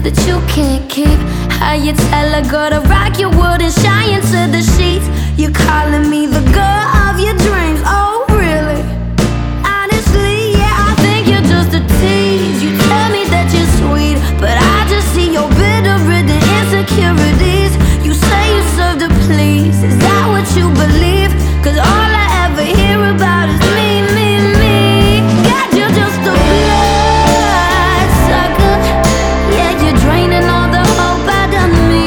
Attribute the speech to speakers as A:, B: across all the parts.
A: that you can't keep. How you tell a girl to rock your world and shine into the sheets. You're calling me the girl of your dreams, oh really? Honestly, yeah, I think you're just a tease. You tell me that you're sweet, but I just see your bitter-ridden insecurities. You say you serve to please, is that what you believe? Cause all I ever hear about is me, me, me. God, you're just a bloodsucker. Yeah, you're draining all the hope out of me.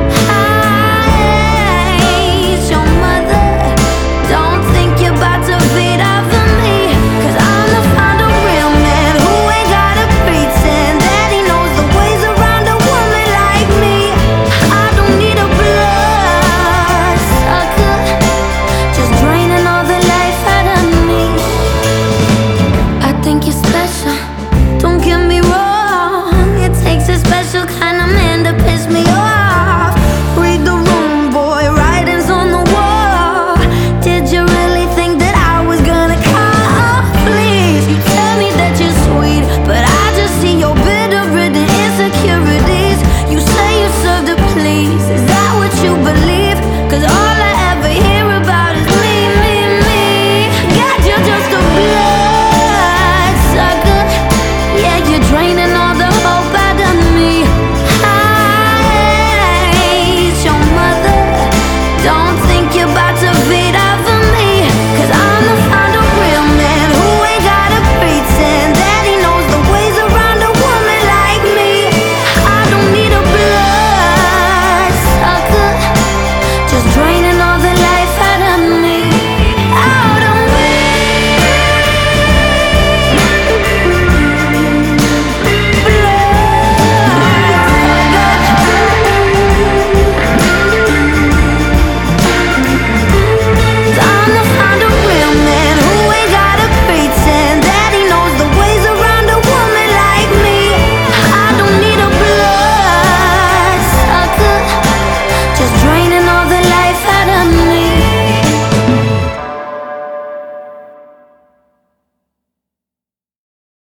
A: I ain't your mother. Don't think you're about to feed off of me. Cause I'm the find a real man who ain't gotta pretend that he knows the ways around a woman like me. I don't need a bloodsucker, just draining all the life out of me. I think you're special, don't get me wrong. It takes a special kind of man to piss me off. Read the room, boy, writings on the wall. Did you really think that I was gonna call? Please, you tell me that you're sweet, but I just see your bitter-ridden insecurities. You say you serve to please, is that what you believe? Cause all